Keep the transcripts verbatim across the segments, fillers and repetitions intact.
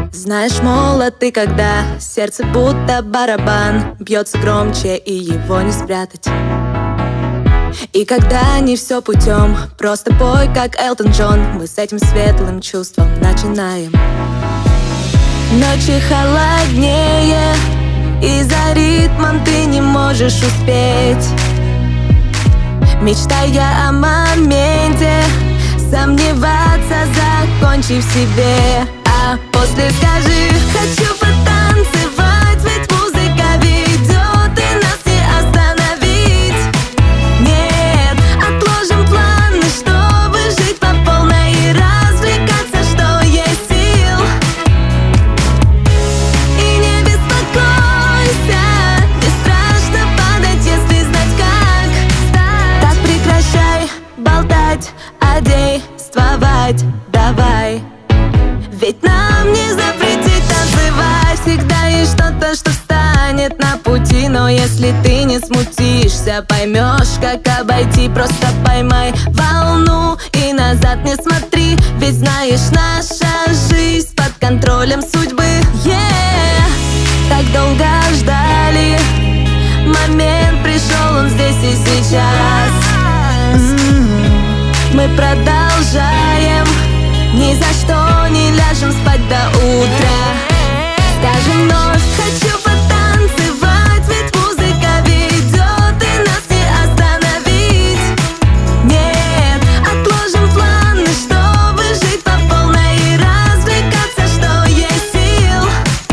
Знаешь, молод ты, когда сердце будто барабан, бьется громче, и его не спрятать. И когда не все путем, просто пой, как Элтон Джон. Мы с этим светлым чувством начинаем. Ночи холоднее, и за ритмом ты не можешь успеть. Мечтая о моменте, сомневаться, закончив себе. А после скажи: хочу потанцевать, ведь музыка ведет, и нас не остановить. Нет, отложим планы, чтобы жить по полной и развлекаться, что есть сил. И не беспокойся, не страшно падать, если знать как. Так прекращай болтать, а действовать давай. Ведь нам не запретить танцевать. Всегда есть что-то, что встанет на пути. Но если ты не смутишься, поймешь, как обойти. Просто поймай волну и назад не смотри. Ведь знаешь, наша жизнь под контролем судьбы. Yeah! Так долго ждали, момент пришел, он здесь и сейчас. Mm-hmm. Мы продолжаем, ни за что не ляжем спать до утра. Скажем вновь: хочу потанцевать, ведь музыка ведет, и нас не остановить. Нет, отложим планы, чтобы жить по полной и развлекаться, что есть сил.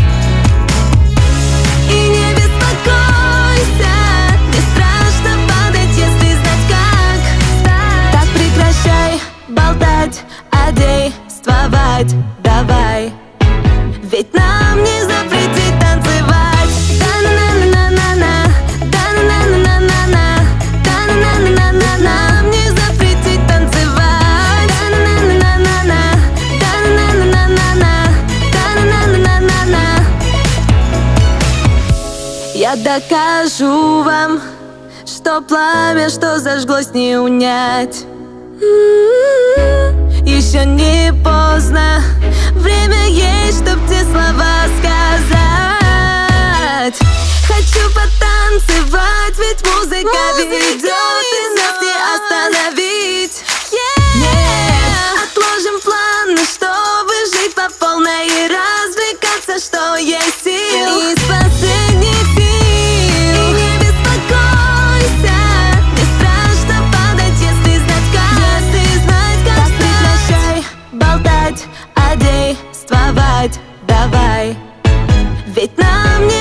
И не беспокойся, не страшно падать, если знать как. Так прекращай болтать, а действовать давай. Ведь нам не запретить танцевать. Да-на-на-на-на-на, да-на-на-на-на-на, да-на-на-на-на-на. Нам не запретить танцевать. Да-на-на-на-на-на, да-на-на-на-на-на, да-на-на-на-на-на. Я докажу вам, что пламя, что зажглось, не унять. Еще не поздно, время есть, чтоб те слова сказать. Хочу потанцевать, ведь музыка, музыка ведет, и нас не остановить. Yeah! Нет, отложим планы, чтобы жить по полной и развлекаться, что есть сил. Из последних сил. И не беспокойся, не страшно падать, если знать как. Если знать как. Так прекращай болтать, а действовать давай. Ведь нам не